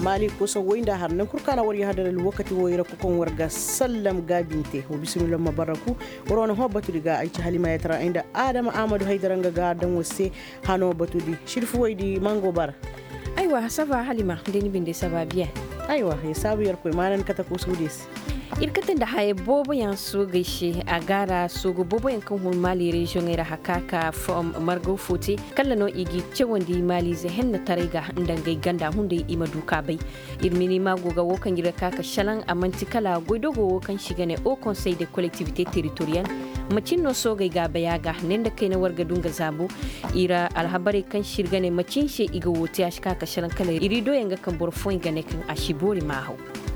mali ko so woinda har nan kurkana wari hadar wakati woyira ko kon warga sallam gabinte wa bismillah mabaraku worona hobbatu diga ay halima yatra inda adama amadu haydaranga ga dan wose hano batudi shirfu woydi mango bar aywa sava halima deni binde sava bien aywa he sabu yar ko manan kata ko sudis irkatin da haye bobo yan so gaishe a gara so go bobo yan kan mali region era hakaka from margo foti kala no igi cewandi mali ze henna tarega ndangai ganda hunde ima duka bai irmini mago ga wokan gira kaka shalan amanti kala goidogo wokan shigane au conseil de collectivité territoriale macin no so ga bayaga nenda kai na warga dunga zabu ira alhabari kan shirgane macin she iga wote ashka ka shalan kala irido yanga kan borfon gane kan ashibori maho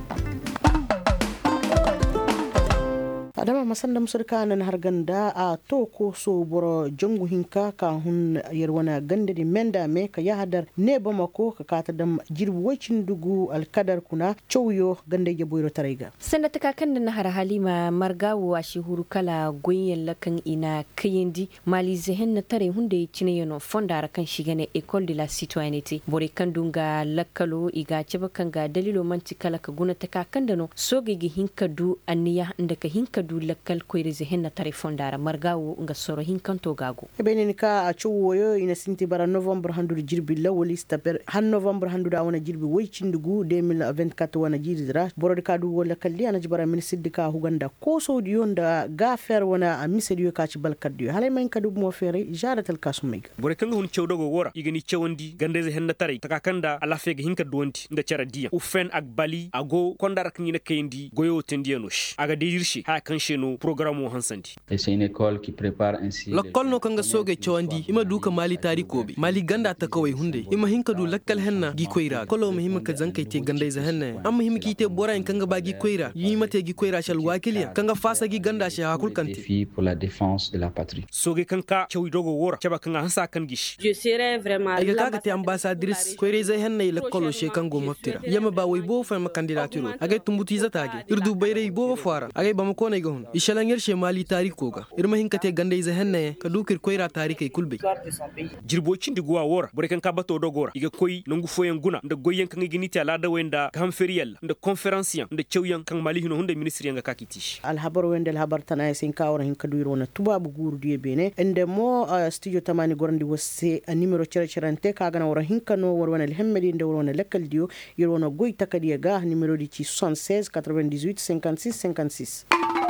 adama masanda musurka nan har ganda a to ko so boro jongu hinka ka hun yerwana gande di menda me ka ya hadar ne ba mako ka kata dam jirbu wacin dugu alkadar kuna chowyo gande je boyro tarayga sanda ta kakan na har halima margawo a shi huru kala goyen lakan ina kayindi mali zehen na tare hunde cine yono fondara kan shigane école de la citoyenneté bore kan dunga lakalo iga ceba kan ga dalilo manti kala ka guna ta kakan da no sogege hinka du aniya inda ka hinka du lakkal koyrize henna tare fondara margawo nga soro hinkanto gago ebenen ka a chuwoyo ina sinti bara november handu jirbi lawoli staper han november handu da wana jirbi waycindugu 2024 wana jiridra borod ka du wala kalli ana jibara min siddika huganda ko sodi yonda gafer wana a misediyo ka ci balkaddiyo halay man kadu mo fere jaratal kasumay bore kan hun cewdogo wora igani cewandi gandeze henna tare takakanda ala fege hinka duwanti nda cara diya ufen ak bali ago kondara kanyina kayndi goyo tendiyanosh aga dedirshi ha kan sheno programme hansanti c'est une école qui prépare ainsi lakkal no kanga soge chawandi ima duka mali tari kobe mali ganda ta kawai hunde ima hinka du lakkal henna gi koira kolo muhimma ka zankai te gandai za henna am muhimmi ki te bora in kanga ba gi koira yi mate gi koira shal wakiliya kanga fasa gi ganda shi hakul kanti défi pour la défense de la patrie soge kanka chawi dogo wora chaba kanga hansa kan gish je serais vraiment ay kaga te ambassadrice koire za henna lakkalo she kango maftira yama ba way bo fa ma candidature agay tumbuti za tage irdu bayre bo fara agay ba ko ne gahun ishalangir she mali tariko ga irma hinkate gande iza henne ka dukir koira tarikai kulbe jirbocin diguwa wora bore kan ka bato dogora iga koy nangu foyen guna nda goyen kan iginiti ala da wenda kam ferial nda conferencian nda chewyan kan mali hino hunde ministry nga kakitish alhabar wenda alhabar tana sin kawra hin kadu irona tubabu guru diye bene ende mo studio tamani gorandi wosse a numero cerante ka gana wora hinkano worwana alhemmedi nda worwana lekkal dio irona goy takadiya ga numero di ci 76 98 56 56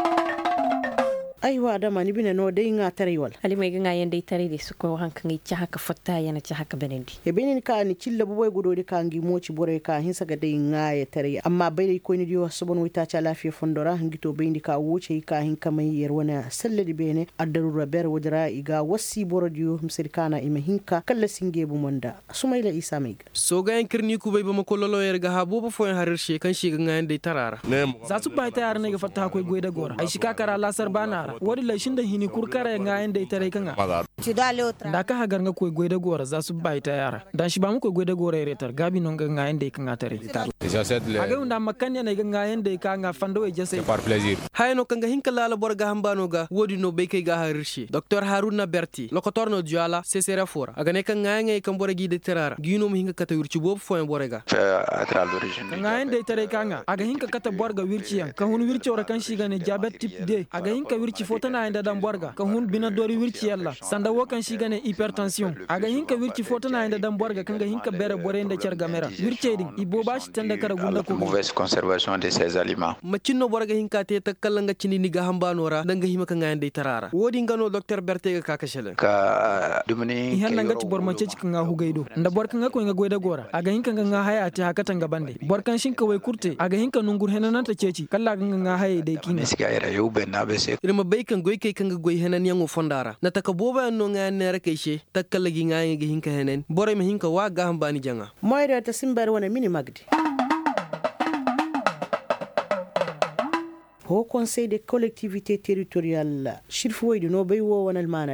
aywa adama ni bine no dai nga tare wal ali mai ganga yanda tare da su ko hankan yi ci haka fatta yana ci haka benendi e benin ka ni cilla boy gudo di kangi moci bore ka hin saga dai nga ya tare amma bai dai ko ni dio sabon wita ta lafiya fondora hingito bai ndi ka wuce ka hin kamai yar wana salladi bene addaru raber wajra iga wasi borodio misirkana ima hinka kala singe bu monda sumaila isa mai so ga yan kirni ku bai ba mako lolo yar ga habo ba foyin harir she kan shi ganga yanda tarara za su bai ta yar ne ga fatta ko goida gora ai shi ka kara lasar bana wadi laishin da hini kurkara nga yanda tare kanga da ka hagar nga koy goida gora za su bai ta yara dan shi ba mu koy goida gora retar gabi non nga yanda kanga tare aga unda makanya ne nga yanda ka nga fando e jase par plaisir hayno kanga hinkala la borga hambano ga wodi no be kay ga harirshi dr haruna berti lokotor no juala cesera fora aga ne kanga ngay kan borgi de terara gino mo hinga kata wirci bob foen borega atral d'origine nga yanda tare kanga aga hinka kata borga wirci yan kan hun wirci ora kan shi ga ne diabete type D aga hinka wirci fotana inda dan borga kan hun bina dori wirci yalla sanda wokan shi gane hypertension aga hinka wirci fotana inda dan borga kanga hinka bere bore inda cer gamera wirci din ibo bashi tanda kara gunda ko mauvaise conservation de ces aliments macinno borga hinka te takkallanga cini ni ga hambanora danga hima kan ngande tarara wodi ngano docteur berte ga kakashele ka dumuni ihan nga ci borma ce cikin nga hugaido nda borkan nga ko nga goida gora aga hinka nga haya ati hakatan ga bande borkan shinka wai kurte aga hinka nungur henanan ta ceci kalla nga haya dai kinga sigaira yube na bese irma baikan goy kay kanga goy henan yango fondara na taka boba no nga nere kayshe takkallagi nga ngi hinka henen bore me hinka wa ga hambani janga moyre ta simbar wana mini magdi au conseil des collectivités territoriales shirfu waydu no bay wo wonal manado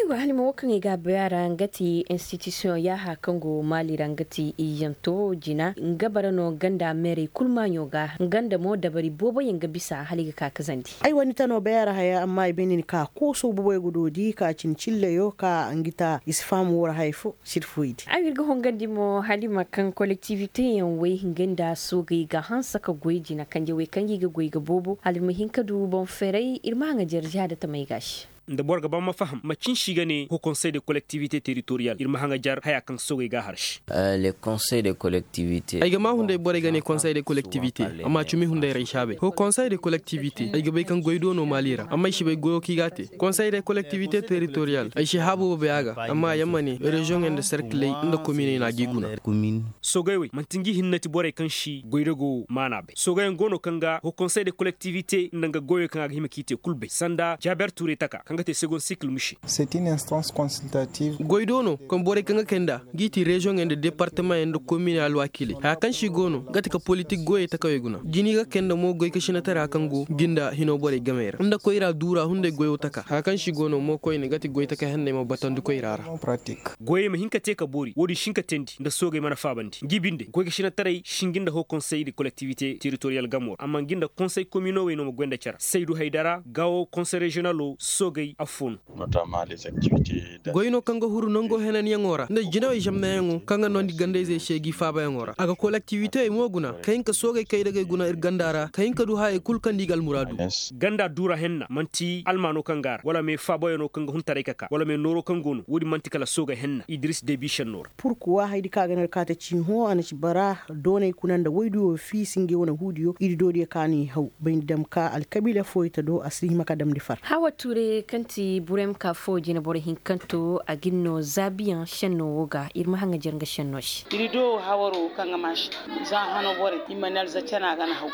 aywa halima wakan ga bayara ngati institution ya hakango mali rangati iyanto jina ngabara no ganda mere kulmanyo ga ganda mo dabari bobo yanga bisa haliga ka kazandi ai wani tano bayara haya amma ibeni ka ko so bobo gudodi ka cincille yo ka angita isfamu wora haifu sirfuidi ai wirga hongandi mo halima kan collectivité yan we nganda so ga hansa ka goyi na kanje we kangi ga goyi ga bobo halima hinka du bon ferai irma nga jarja da ta mai gashi da bor gaban mafaham macin shiga ne ko conseil de collectivité territoriale irma hanga jar haya kan soge ga harsh le conseil de collectivité ay ga ma hunde bore ga ne conseil de collectivité amma cumi hunde rai shabe ko conseil de collectivité ay ga bay kan goydo no malira amma shi bay goyo ki gate conseil de collectivité territoriale ay shi habu be aga amma yamma ne region and cercle inda commune na giguna commune sogaywe mantingi hinnati bore kan shi goydogo manabe sogayen gono kanga ko conseil de collectivité ndanga goyo kan ga himikite kulbe sanda jaber touré taka second cycle mishi c'est une instance consultative goidono kon bore kanga kenda giti region and département and commune al wakili ha kan shi gono gati ka politique goye ta kaweguna jini ga kenda mo goy ka shina tara kan go ginda hino bore gamera nda koira dura hunde goyo taka ha kan shi gono mo koy ne gati goy taka hande mo batandu koirara pratique goye ma hinka te ka bori wodi shinka tendi nda soge mana fabandi gibinde goy ka shina tara shinginda ho conseil de collectivité territoriale gamor amma ginda conseil communal we no mo gwenda chara Seydou Haidara gawo conseil régional soge afun notamment les activités goyno kanga huru nongo henen yangora nda jinaw jamna yango kanga nondi gande ze shegi faba yangora aga collectivité e moguna kayinka soge kay daga guna ir gandara kayinka du hay kulkan digal muradu ganda dura henna manti almano kangar wala me faba yano kanga huntare kaka wala me noro kangono wodi manti kala soga henna Idriss Déby Chenor pourquoi haydi kaga ner kata cinho anaci bara donay kunanda woydu fi singe wona hudiyo idi dodi kani haw bayn dem ka al kabila foyta do asri makadam di far hawa ture kanti burem ka foji na bore hinkanto a ginno zabiyan shanno woga irma hanga jarga shannosh irido hawaro kanga mash za hano bore imanal za cana gana haw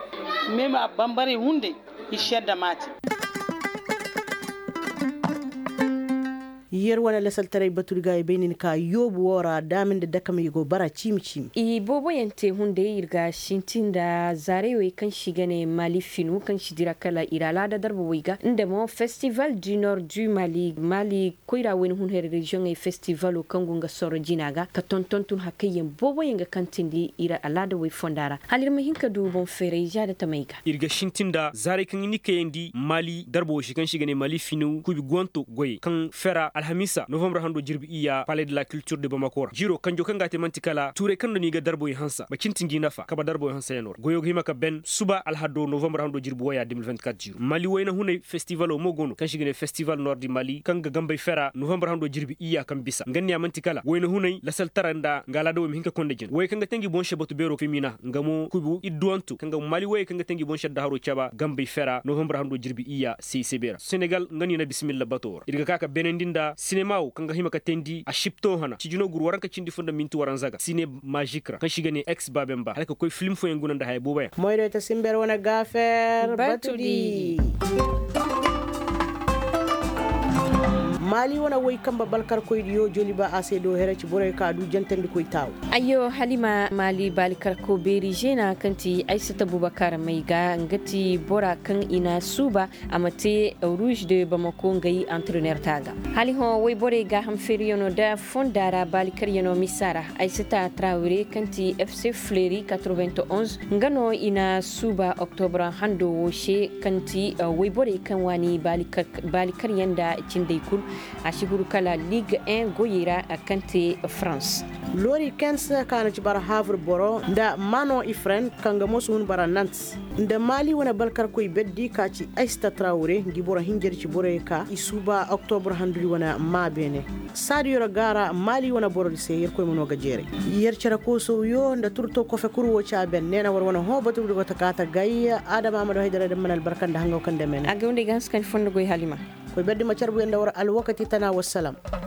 mema bambare hunde ishadda mati yer wala lasal taray batulga e benin ka yobu wora damin da daka mai go bara chimchim i bobo yente hunde irga shintinda zarewe kan shigane mali finu kan shidira kala irala da darbo wiga inda mo festival du nord du mali koira wen hun her region e festival o kangunga soro jinaga ka tontontun hakayen bobo yenga kantindi ira alada we fondara halir mahinka du bon fere jada tamaiga irga shintinda zare kan ni kayendi mali darbo shi kan shigane mali finu kubi gonto goy kan fera alhamisa novembre hando jirbi iya palais de la culture de Bamako jiro kanjo kanga te mantikala toure kando ni ga darbo yi hansa ba cintingi nafa kaba darbo yi hansa yanor goyo hima ka ben suba alhado novembre hando jirbi waya 2024 jiro mali wayna hune festival o mogono kan shigene festival nord di mali kanga gambay fera novembre hando jirbi iya kan bisa ganni mantikala wayna hune lasal taranda ngala do mi hinka konde jen way kanga tangi bon shebatu bero femina ngamo kubu idduantu kanga mali way kanga tangi bon shedda haro chaba gambay fera novembre hando jirbi iya CCB Senegal ngani na bismillah bator irga kaka benendinda cinema kanga hima ka tendi a shipto hana cijuno gur waranka cindi funda mintu waran zaga cine magique kan shigane ex babemba halka koy film fo enguna nda hay boba moydo ta simber wona gafer batudi mali wona way kamba balkar koydiyo joli ba asedo hereci boray ka du jantande koy taw ayo halima mali balikar ko beri jena kanti aissata bubakar maiga ngati bora kan ina suba amate rouge de Bamako ngai entraîneur taga hali ho way bore ga ham feriono da fondara balikar yano misara aissata traoré kanti FC Fleury 91 ngano ina suba octobre hando woshe kanti way bore kan wani balikar yanda cindai kul ashiguru kala Ligue 1 goyira kante France lori kensa kana ci bara havre boro nda mano ifren kanga mosun bara Nantes nda mali wona balkar koy beddi ka ci Aïsta Traoré ngi boro hinjeri ci boro ka isuba octobre handuri wona mabene sadio gara mali wona boro se yer koy mono gajere yer cara ko so yo nda turto ko fe kurwo cha ben nena war wona hobatu do takata gayya adama amado haydara de manal barkanda hango kande men agonde gans kan fondo goy halima koy beddi ma carbu en dawra al wakati tana wassalam